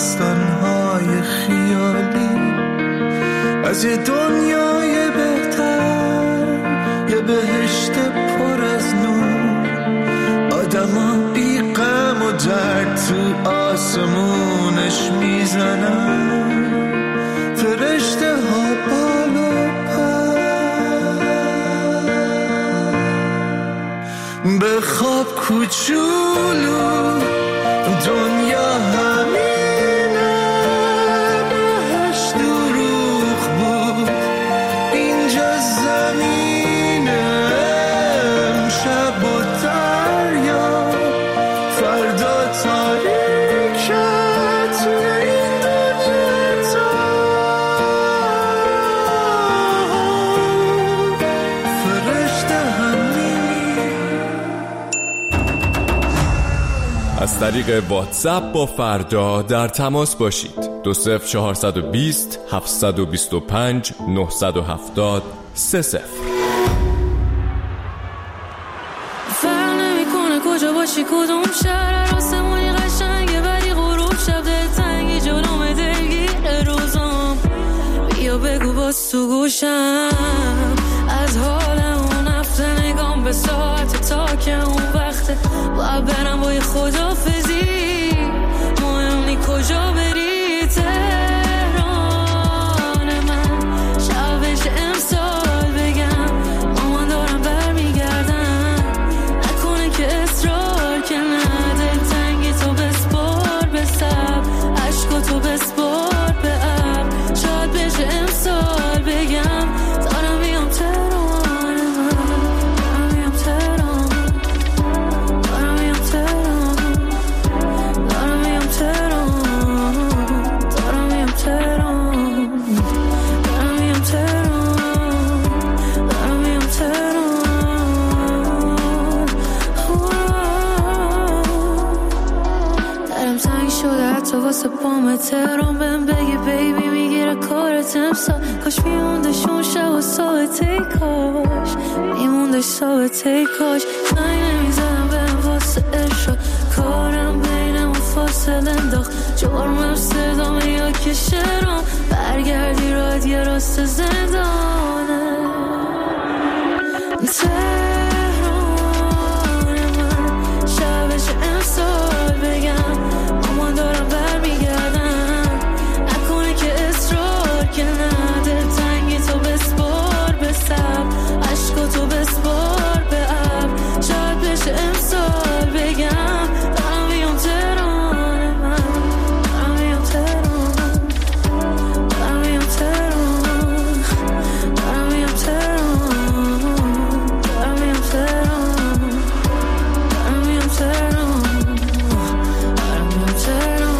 داستانهای خیالی از یه دنیای بهتر، یه بهشت پر از نور، آدما بی غم و درد تو آسمونش میزنن، فرشته ها بالا پر. به خواب کوچولو دنیا همینه، بهش دروغ بود اینجا زمینه، امشب و دریا فردا تاریکه توی این دنیا تا فرشته همینی. از طریق واتساپ با فردا در تماس باشید. 20420 725 970 30. فرق نمی‌کنه کجا باشی کدوم شهر، آسمونی قشنگه ولی غروب شب دلتنگی جلوم دلگیر روزام. بیا بگو باز تو گوشم از حالم اون هفته، نگام به ساعت تا که اون وقته باید برم با یه خدافزی، مهم نی کجا بری. تهران من شبش امسال بگم مامان دارم برمیگردم، نکنه که اصرار که نده، تنگی تو بسپار به سب، عشقا تو بسپار به اب، شاید بشه امسال بگم دارم بیام تهران من، دارم بیام تهران، دارم بیام تهران، دارم بیام تهران، دارم بیام تهران، دارم بیام تهران، دارم بیام تهران. درم تنگ شده حتی واسه پام تهران، بهم بگی بیبی میگیره کارت امسال، کاش میموندش اون شب و ساعته، کاش میموندش ساعته، کاش زنگ نمیزدم بهم واسه ارشاد، کارم بینمون فاصله انداخت، جرمم صدامه یا که شرام، برگردی راحت یه راست زندانه. تهران من شبش امسال بگم مامان دارم برمیگردم، نکنه که اصرار که نده، تنگی تو بسپار به سب، عشقا تو بسپار به اب، شاید بشه امسال بگم دارم بیام تهران من، دارم بیام تهران، دارم بیام تهران، دارم بیام تهران، دارم بیام تهران، دارم بیام تهران، دارم بیام تهران.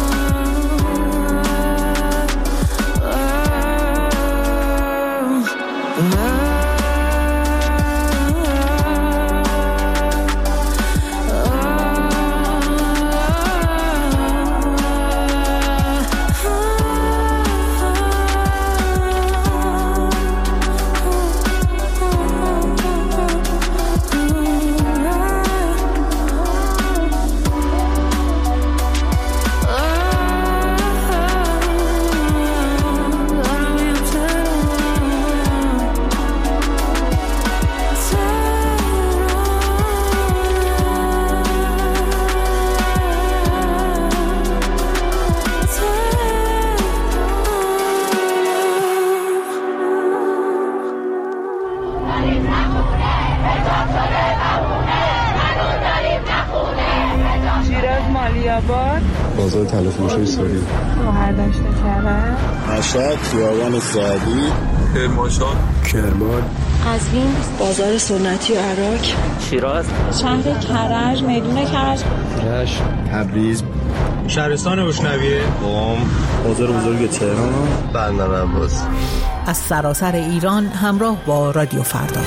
شیراز مالیاباد، بازار تلفروش سوری، مهردشت کرد، مشهد خیابان سعدی، کرمانشاه، کرمان، قزوین، بازار سنتی عراق، شیراز، شهر کرج، میدون کرج، رشت، تبریز، شهرستان بشنویه، قم، بازار بزرگ تهران، بندر عباس. از سراسر ایران همراه با رادیو فردا.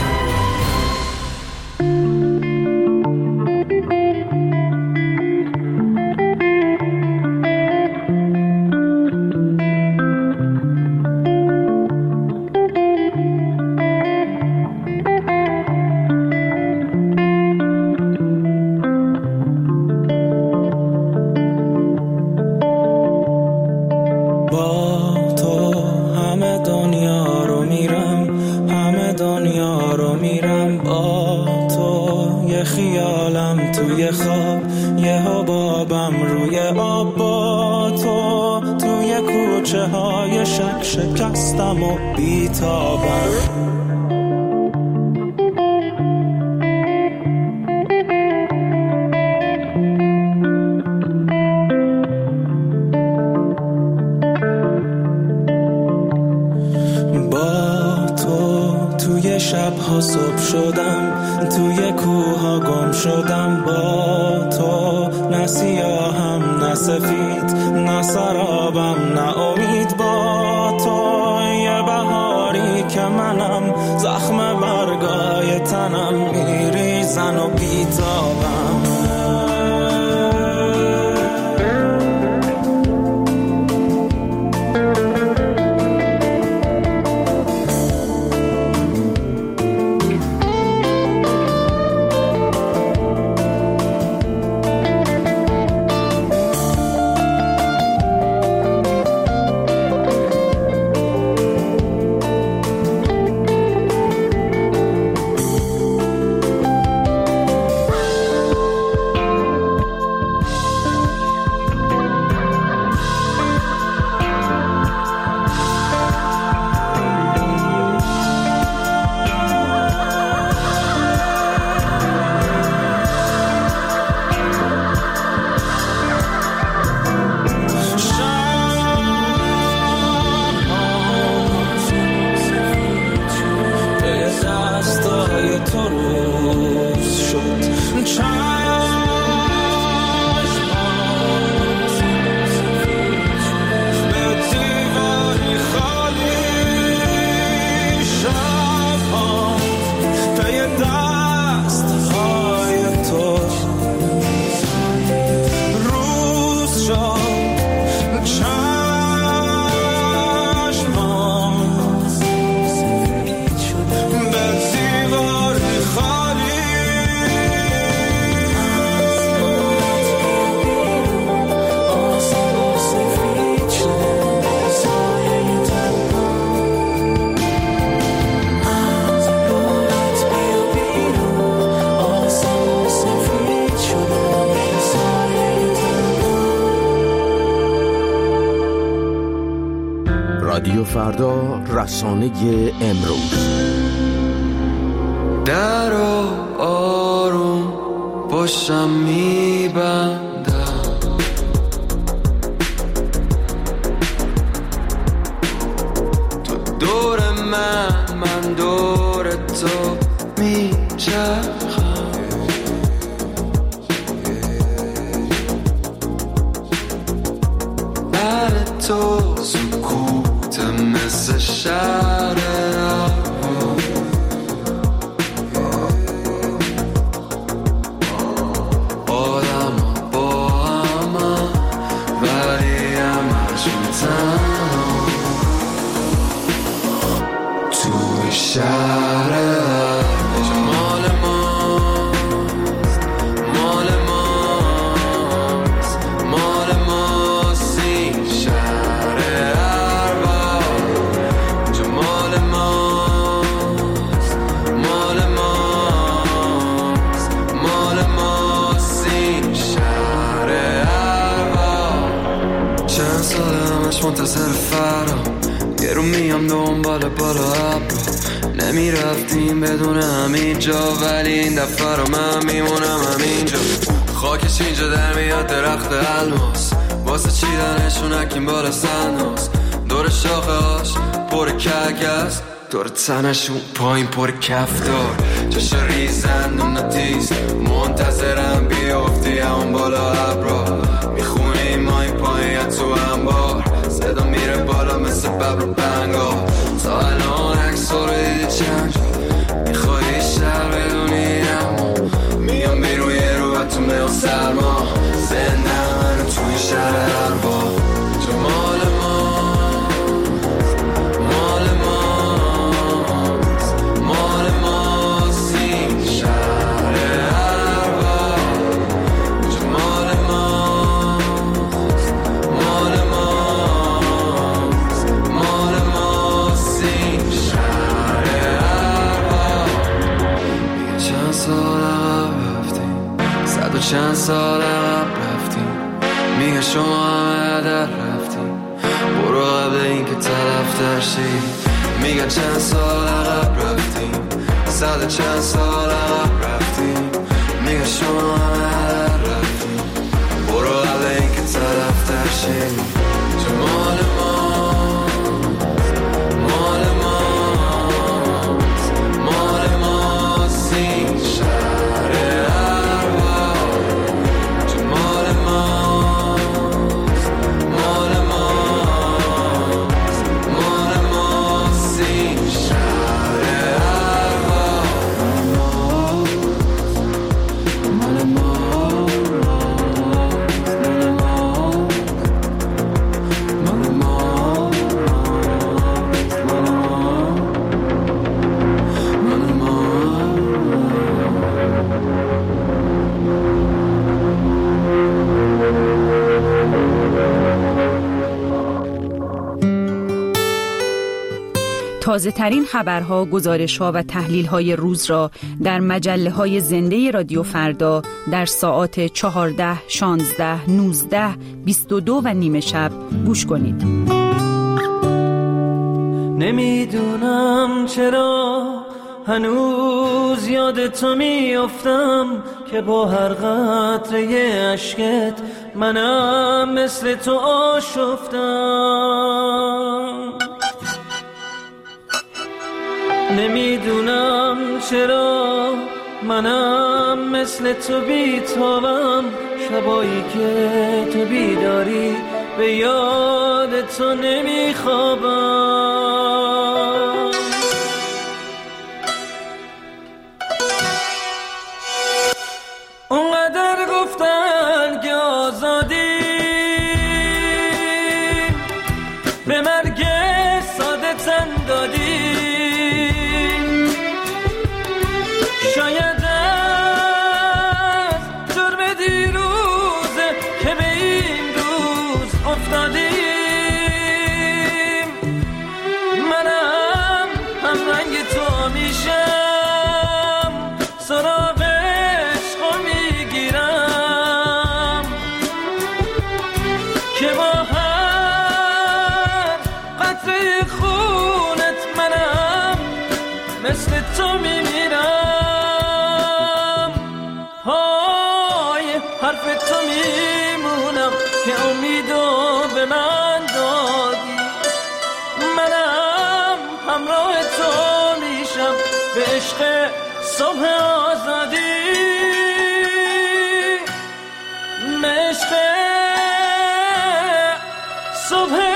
توی خواب یه حبابم روی آب با تو توی کوچه های شک شکستم و بیتابم شبها صبح شدم توی کوها گم شدم با تو نه سیاهم نه سفید نه سرابم نه امید با تو یه بهاری که منم زخم برگای تنم میریزن و بیتابم رادیو فردا، رسانه امروز. در آروم باشم میبندم، تو دور من دور تو میچرخم، بر تو سکوت مثل شهر آدم با همه ولی همشون تنها توی شهر مال ماست، مال ماست، مال ماست این شهر ارباب، مال ماست، مال ماست، مال ماست این شهر ارباب. چند سال همش منتظر فرام، یه رو میام دنبال بالا ابرو، نمیرفتیم بدون همین جا ولی این دفعه رو من میمونم همینجا. خاکش اینجا در میاد درخت الماس، واسه چیدنشون اکیم بالا سناس، دور شاخه هاش پر کگست، دور تنشون پایین پر کفتار، جاش ریزن و نتیز منتظرم بیافتی همون بالا ابرا، میخونیم ما این پایین تو انبار، صدا میره بالا مثل ببر و بنگا. تا الان عکس رو دیدی چند جا، میخوایی شهر بدونی اما میام بیرون یه رو و تو میو سرما، زنده منو توی شهر ارباب، جو مال ماست، مال ماست، مال ماست این شهر ارباب، جو مال ماست، مال ماست، مال ماست این شهر ارباب. چند سال عقب رفتیم، 100 چند سال عقب رفتیم، میگه شما همه در رفتیم، برو قبل این که طرف درشی. میگه چند سال عقب رفتیم، صد چند سال عقب رفتیم، میگه شما همه در رفتیم، برو قبل این که طرف درشی. تو مال ماست، مال ماست، مال ماست این شهر اروا. تو مال ماست، مال ماست، مال ماست این شهر اروا. مال تازه ترین خبرها، گزارش‌ها و تحلیل‌های روز را در مجله‌های زنده رادیو فردا در ساعات 14، 16، 19، 22 و نیمه شب گوش کنید. نمیدونم چرا هنوز یاد تو میافتم که با هر قطره اشکت منم مثل تو آشفتم. نمیدونم چرا منم مثل تو بیتابم، شبایی که تو بیداری به یاد تو نمیخوابم. اونقدر گفتن که آزادی به مرگ ساده تن دادی، شاید از جرم دیروزه که به این روز افتادیم. منم هم رنگ تو میشم، سراغ عشقو میگیرم که با هر قطره خونت منم مثل تو میمیرم. های حرف تو میمونم که امیدو به من دادی، منم همراه تو میشم به عشق صبح آزادی، به عشق صبح آزادی.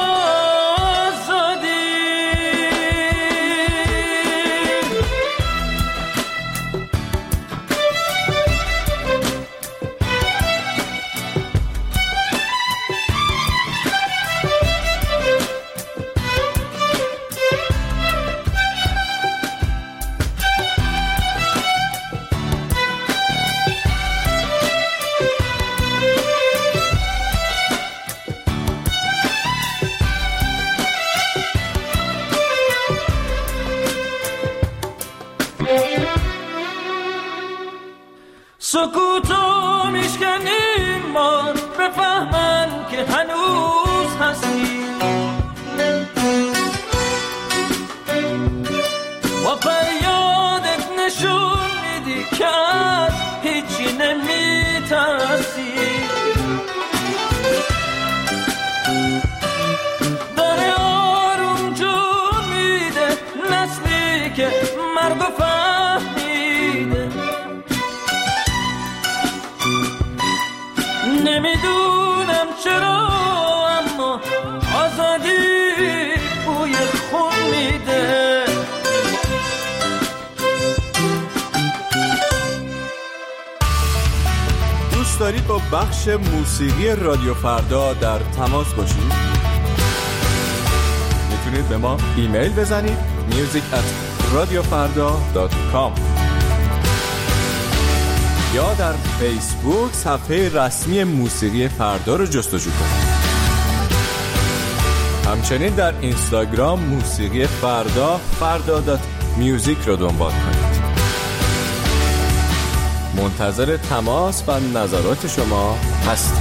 سکوتو میشکنیم ما بفهمن که هنوز هستی، و فریادت نشون میدی که از هیچی نمیترسی. داره آروم جون میده نسلی که مرگ و فهمیده. نمیدونم چرا اما آزادی بوی خون میده. دوست دارید با بخش موسیقی رادیو فردا در تماس باشید؟ میتونید به ما ایمیل بزنید music@radiofarda.com یا در فیسبوک صفحه رسمی موسیقی فردا رو جستجو کنید. همچنین در اینستاگرام موسیقی فردا فردا.music رو دنبال کنید. منتظر تماس و نظرات شما هستیم.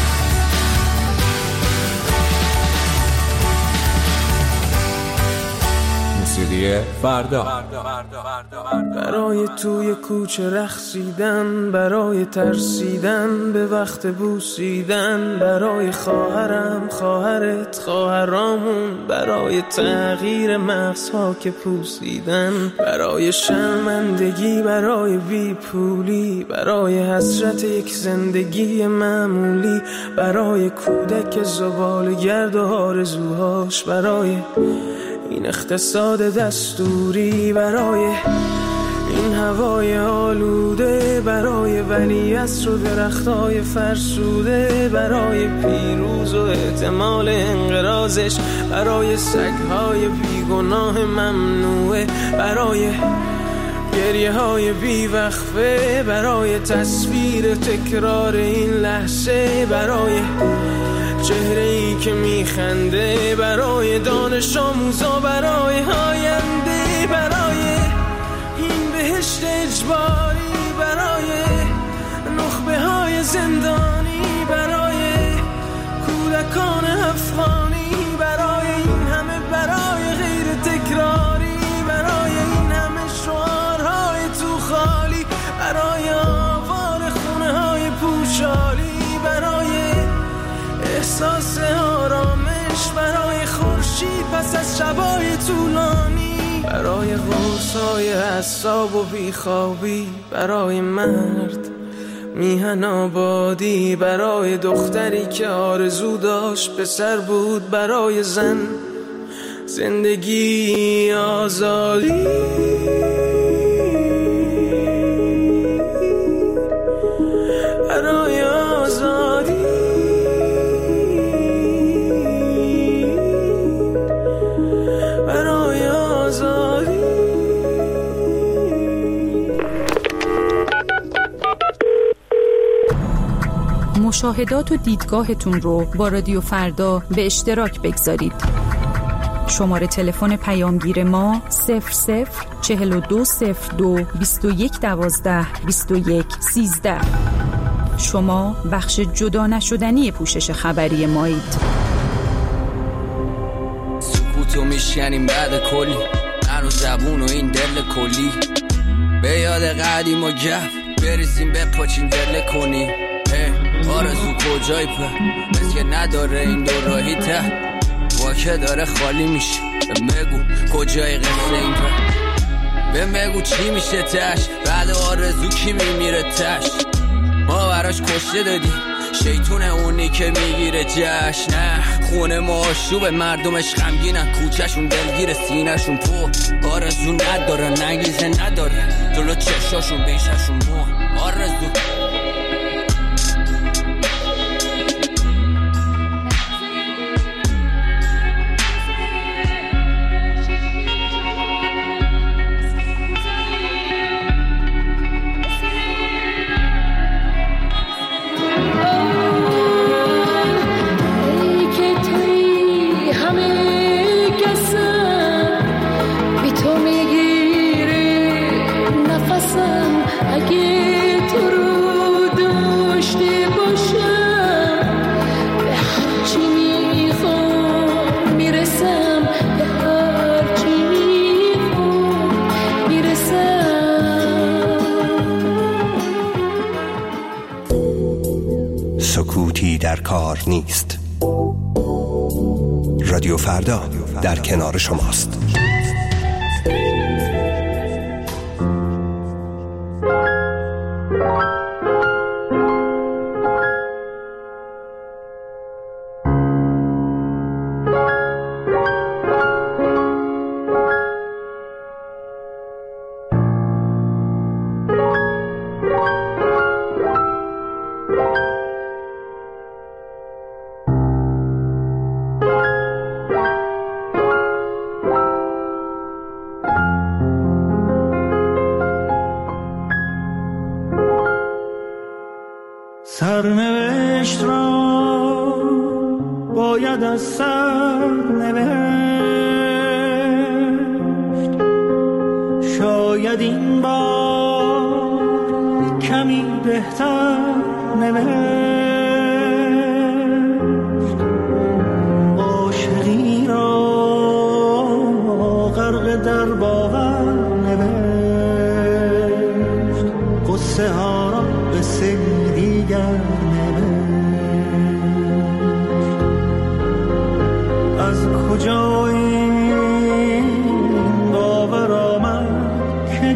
موسیقی فردا. برای توی کوچه رقصیدن، برای ترسیدن به وقت بوسیدن، برای خواهرم، خواهرت، خواهرامون، برای تغییر مغزها که پوسیدن، برای شرمندگی، برای بیپولی، برای حسرت یک زندگی معمولی، برای کودک زباله‌گرد و آرزوهاش، برای این اقتصاد دستوری، برای این هوای آلوده، برای ولیعصر و درختای فرسوده، برای پیروز و احتمال انقراضش، برای سگهای بیگناه ممنوعه، برای گریه های بیوقفه، برای تصویر تکرار این لحظه، برای چهره‌ای که میخنده، برای دانش آموزا، برای آینده، برای این بهشت اجباری، برای نخبه های زندانی، برای کودکان افغانی، برای این همه برای غیر تکراری، برای این همه شعارهای تو خالی، برای آوار خونه های پوشالی، برای احساس آرامش، برای خورشید پس از شبای طولانی، برای قرصای اعصاب و بیخوابی، برای مرد میهن آبادی، برای دختری که آرزو داشت پسر بود، برای زن زندگی آزادی، برای آزادی، برای آزادی. مشاهدات و دیدگاهتون رو با رادیو فردا به اشتراک بگذارید. شماره تلفن پیامگیر ما 00420221122113. شما بخش جدا نشدنی پوشش خبری مایید. سکوتو میشکنیم بعد کلی، من و زبون و این دل کلی، به یاد قدیم و گف بریزیم بپاچیم دل کنی. آرزو کجای پر مثل نداره این دو راهی ته، واکه داره خالی میشه، بگو کجای قصه این پر، بگو چی میشه تش، بعد آرزو کی میمیره تش. ما براش کشته دادیم شیطونه اونی که میگیره جشن، نه خونه ما آشوبه مردمش غمگینن، کوچهشون دلگیر سینهشون پر، آرزو نداره نگیزه نداره جلو چشاشون بیششون مو. آرزو سکوتی در کار نیست. رادیو فردا در کنار شماست. سرنوشت را باید از سر نوشت، شاید این بار کمی بهتر نوشت، عاشقی را غرق در باور نوشت، قصه ها را قصه دیگر نوشت. از کجا این باور آمد که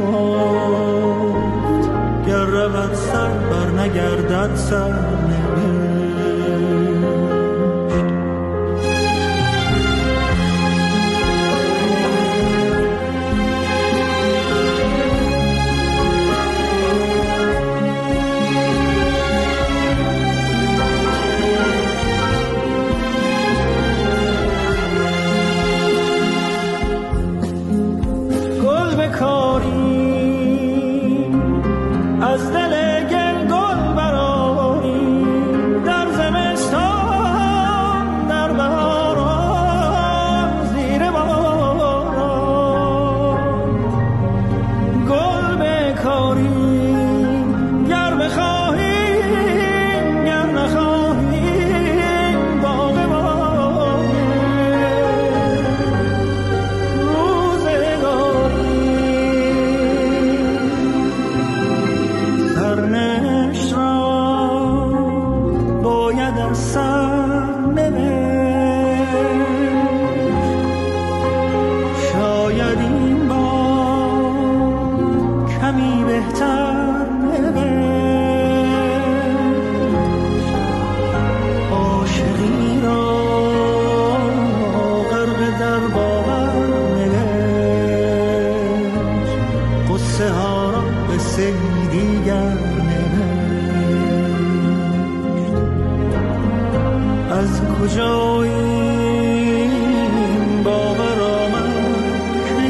گفت گر رود سر بر نگردد سر نوشت. از دل گل گل برآری در زمستان در بهاران زیر باران، گل بکاری گر بخواهیم گر نخواهیم باغ باغ روزگاری. سرنوشت را باید از سر نوشت، شاید این بار کمی بهتر نوشت، عاشقی را غرق در باور نوشت، قصه ها را قصه دیگر. از کجا این باور آمد که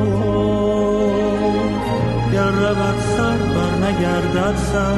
گفت گر رود سر بر نگردد سر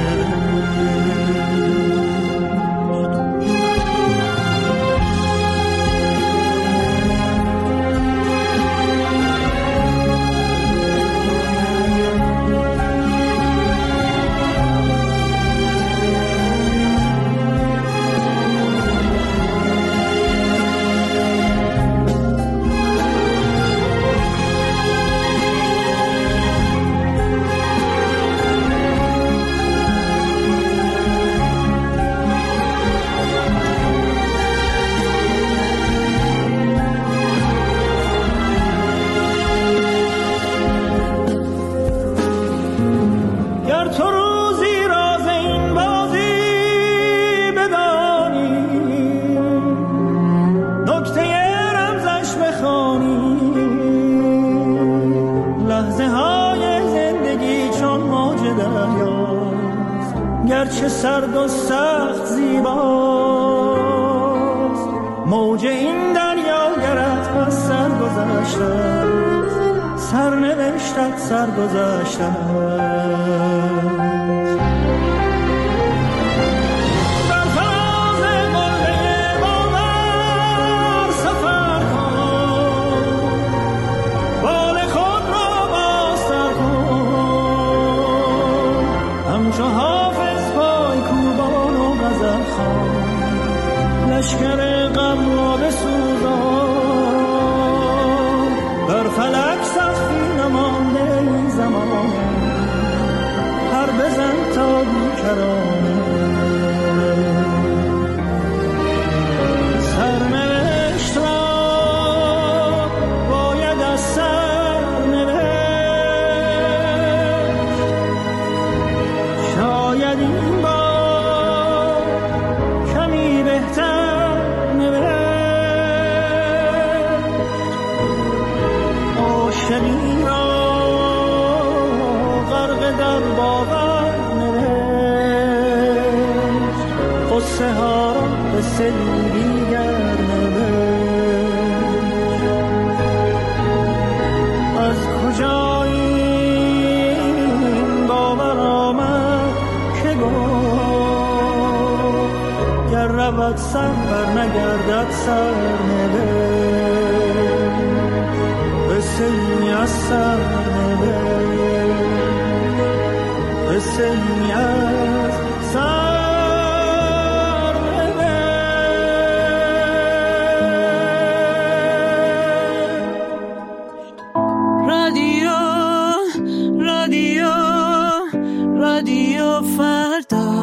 گرچه سرد و سخت زیباست، موج این دریا گرت پس سرگذشته سرنوشتت سرگذشته. لشکر غم را بسوزان، بر فلک سختی نمانده این زمان، پر بزن تا بیکرانه. سرنوشت را باید از سر نوشت، شاید این بار کمی بهتر عاشقی را غرق در باور نوشت، قصه ها را قصه دیگر نوشت. از کجا این باور آمد که گفت گر رود سر بر نگردد سر نوشت، قصه از سر نوشت، قصه‌ای از سر ببر. رادیو فردا.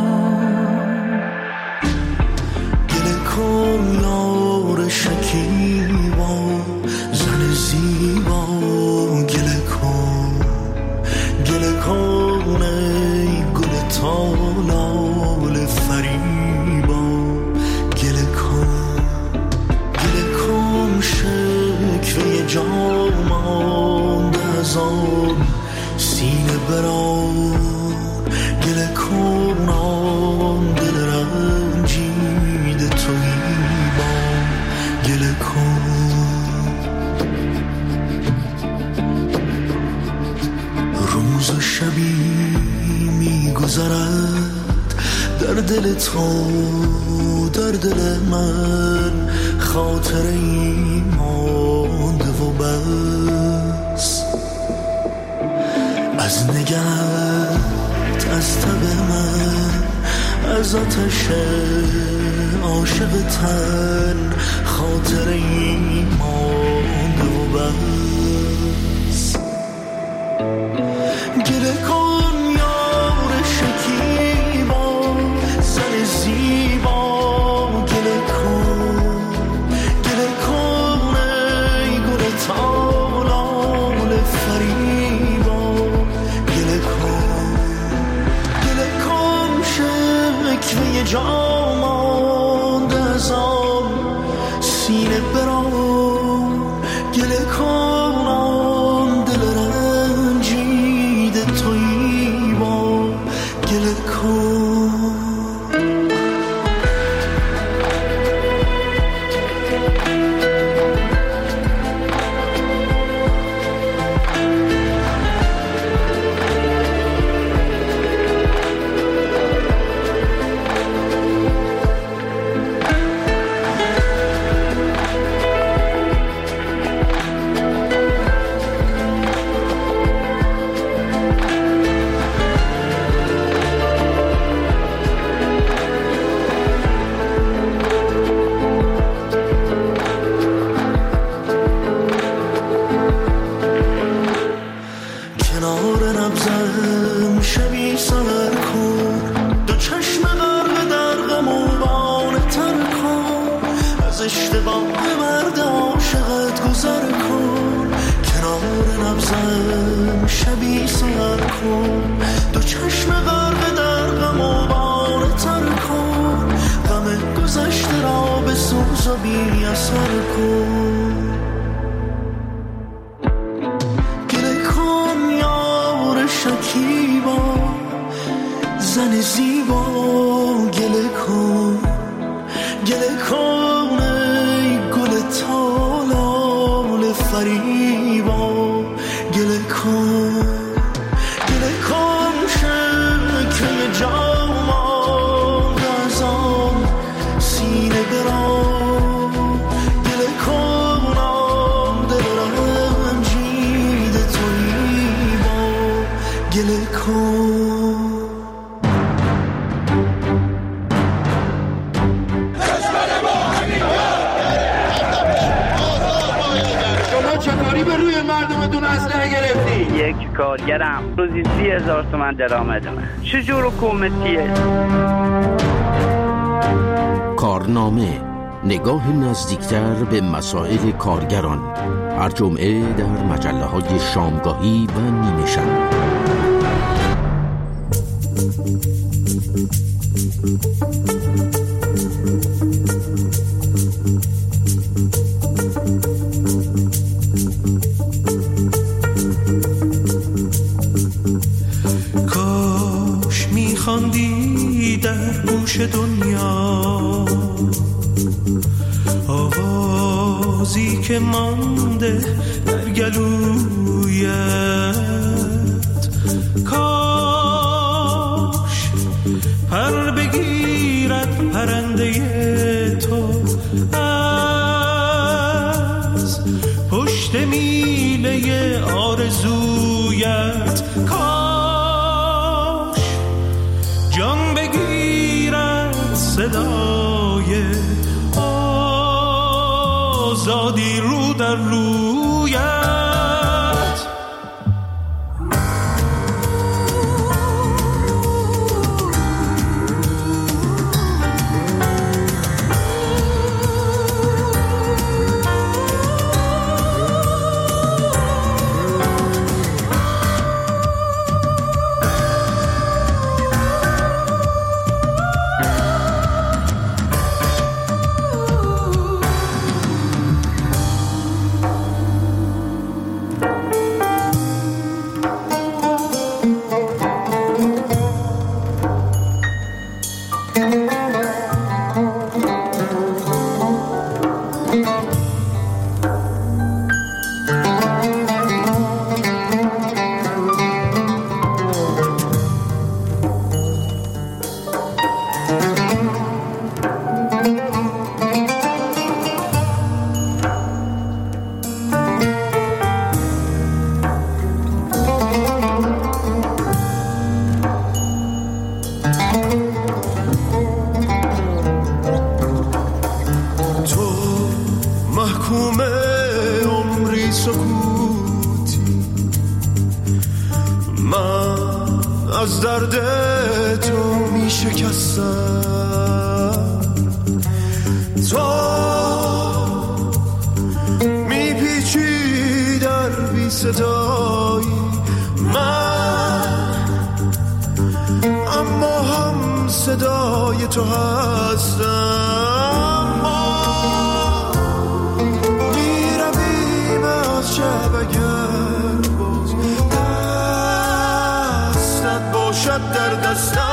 گله کن یار شکیبا زن زیبا، گله کن ای گل تالال فریبا، گله کن شکوه جامان از آن سینه بران، گله کن آن دل رنجیده تویی با، گله کن. روز و شبی میگذرد در دل تو، در دل من خاطری مانده و بس، از نگهت، از تب من، از آتش عاشق تن خاطری مانده و بس. گله کن یار شکیبا زن زیبا، گله کن ای گل تالال فریبا، گله کن شکوه جامان از آن سینه بران، گله کن آن دل رنجیده تویی با، گله کن. کارگرم روزی 30,000 تومان درآمد من. چجور حکومتیه؟ کارنامه، نگاه نزدیکتر به مسائل کارگران، هر جمعه در مجله‌های شامگاهی و نیمه شب. خواندی در گوش دنیا آوازی که مانده در گلویت، کاش پر بگیرد پرنده تو از پشت میله آرزویت، کاش سکوتی، من از درد تو می شکستم، تو می پیچی در بی صدایی من، اما هم صدای تو هستم. ما می رویم از شب اگر باز دستت باشد در دستم.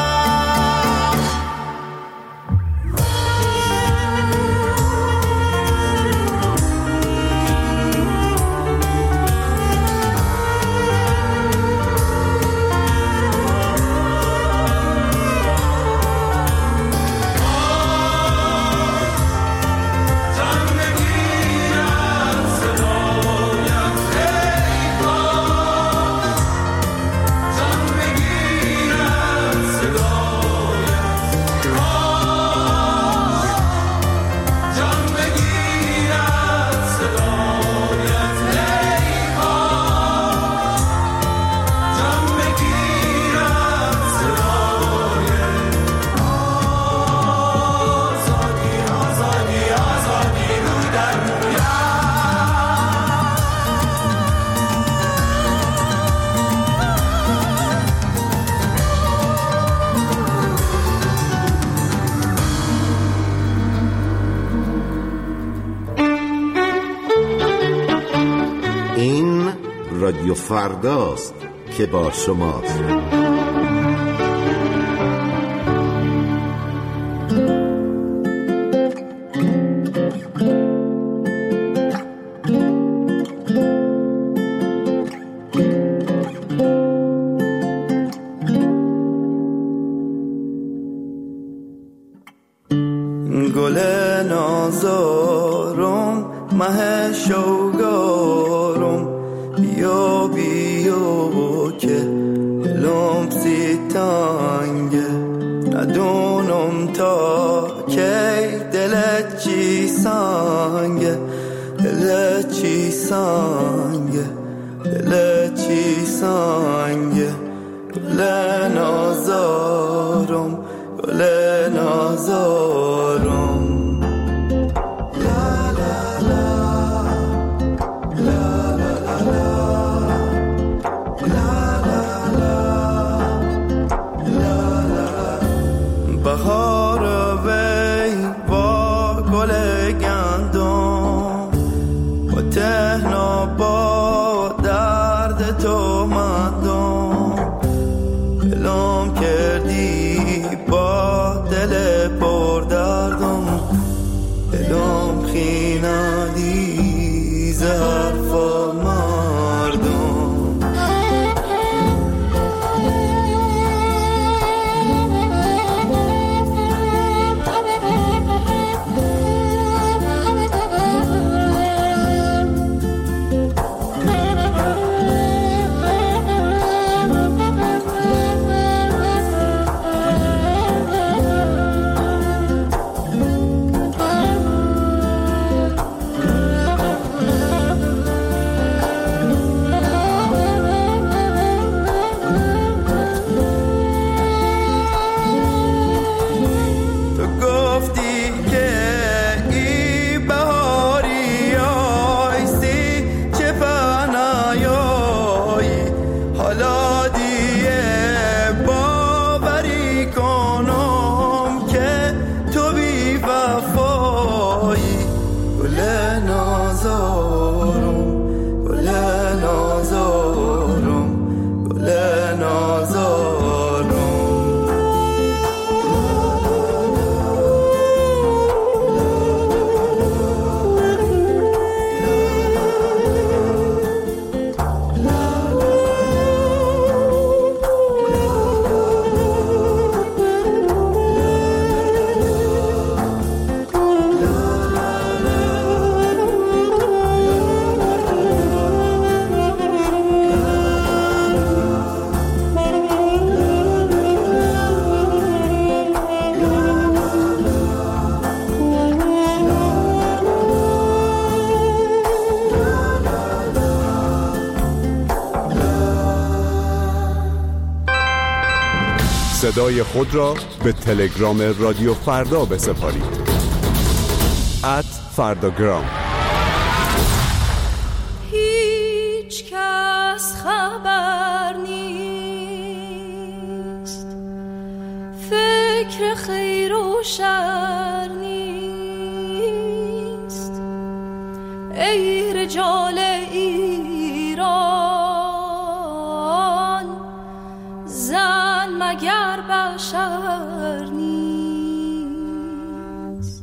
رادیو فرداست که با شماست. گل نازارم مه شوگارم، بیا بیا که لمسی تانگه، ندونم تا کی دلت چی سانگه، دلت چی سانگه، دلت چی سانگه. گل نازارم گل نازارم. بهار وی با گل گندم و تهنا با درد تو مندم، دلم کردی با دل پر دردم، دلم خیندی زرف و مردم. صدای خود را به تلگرام رادیو فردا بسپارید. @فرداگرام. هیچ کس خبر نیست، فکر خیر و شر نیست. ای رجال ایران، زن مگر بشر نیست.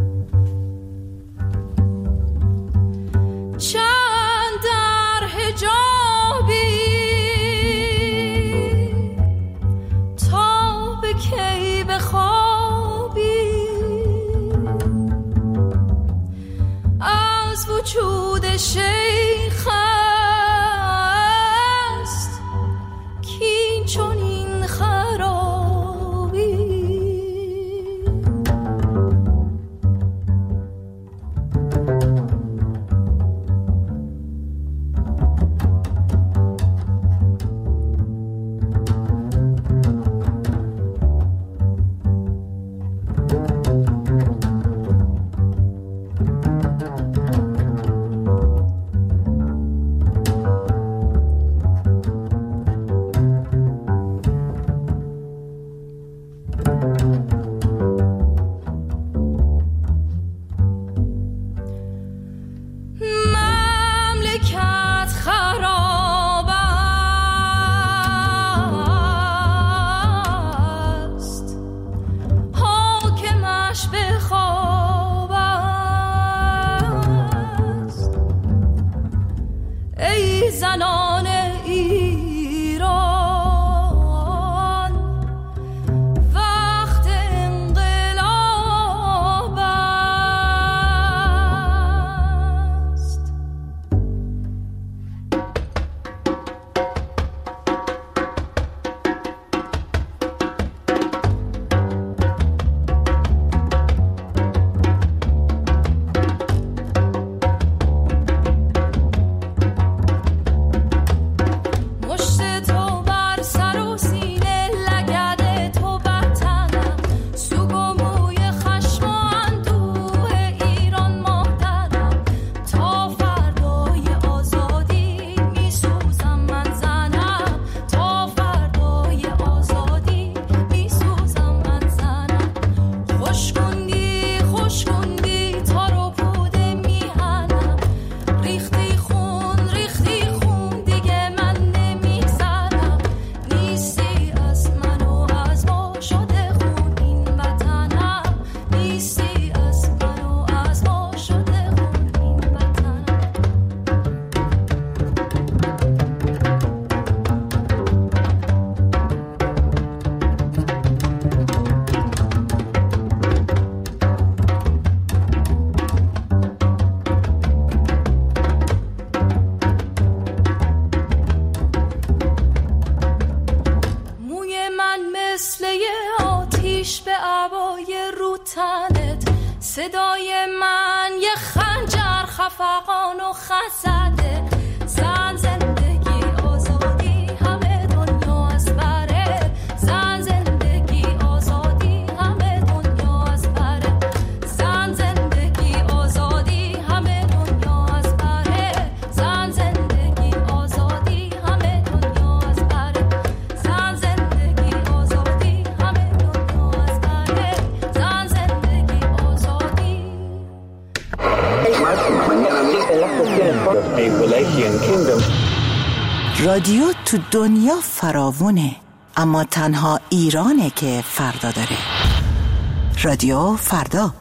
چند در حجابی تا به کی بخوابی، از وجود شیخ است کین چنین خرابی. صدای من یه خنجر خفقان و خزده. زن زندگی آزادی همه دنیا از بره. زن زندگی آزادی همه دنیا از بره. زن زندگی آزادی همه دنیا از بره. زن زندگی آزادی همه دنیا از بره. زن زندگی آزادی همه دنیا از بره. زن زندگی آزادی. رادیو تو دنیا فراوونه، اما تنها ایرانه که فردا داره. رادیو فردا.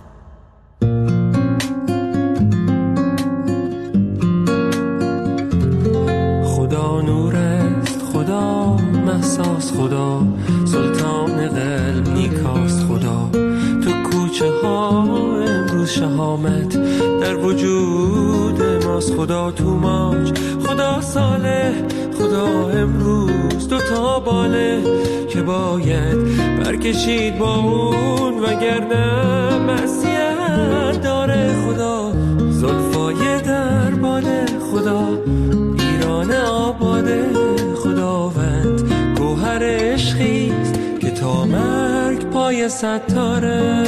خدا نور است، خدا مهساس، خدا سلطان قلب نیکاست، خدا تو کوچه ها امروز شهامت در وجود ماست، خدا تو موج، خدا صالح، خدا امروز دوتا باله که باید برکشید با اون وگرنه معصیت داره، خدا زلفای در باله، خدا ایران آباده، خداوند گوهر عشقیست که تا صدای ستاره.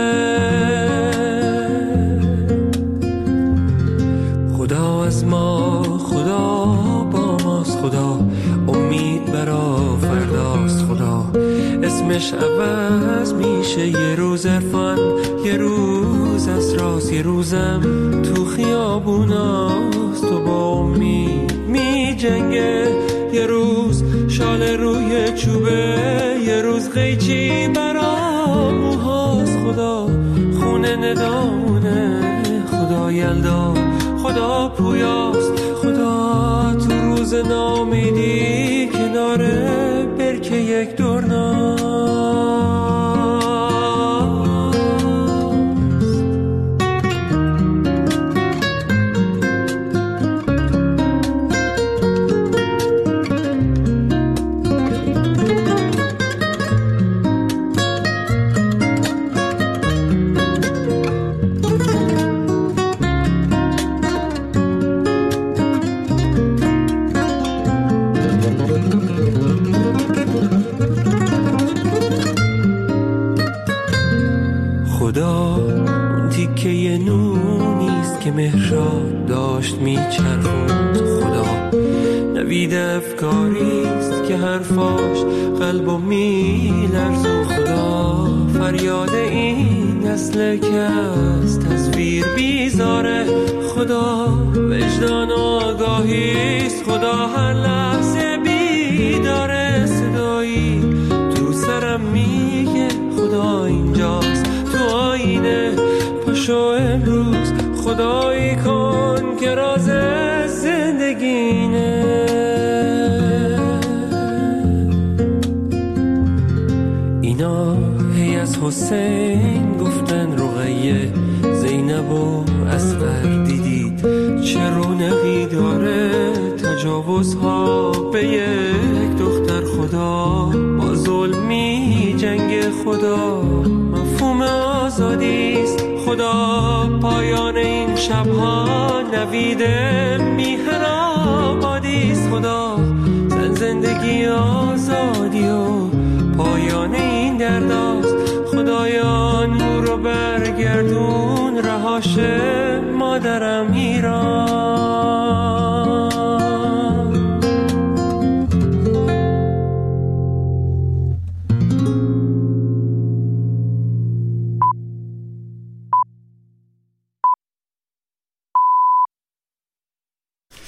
خدا از ما، خدا با ماست، خدا امید برا فرداست، خدا اسمش عوض میشه، یه روز عرفان، یه روز اسراس، یه روزم تو خیابوناست و با امید می جنگه، یه روز شال روی چوبه، یه روز قیچی برا موهاست، خدا خونه ندامونه، خدا یلدا، خدا پویاست، خدا تو روز نامیدی کناره برکه یک دورناست. خدا اون تیکه یه نونیست که مهراب داشت میچرخوند، خدا نوید افکاریست که حرفاش قلبو میلرزون، خدا فریاد این نسل که از تصویر بیزاره، خدا وجدان و آگاهیست، خدا هر لحظه بیداره، صدایی تو سرم میگه خدا اینجاست تو آینه، پاشو امروز خدایی کن که راز زندگینه. اینا هی از حسین گفتن رقیه، زینب و اصغر دیدید چه رونقی داره، تجاوزها به یک دختر، خدا با ظلمی جنگ، خدا مفهوم آزادیست، خدا پایان این شبها نوید میهن آبادیست، خدا زندگی آزادی و پایان این درداست، خدایا نور رو برگردون رهاش مادرم ایران.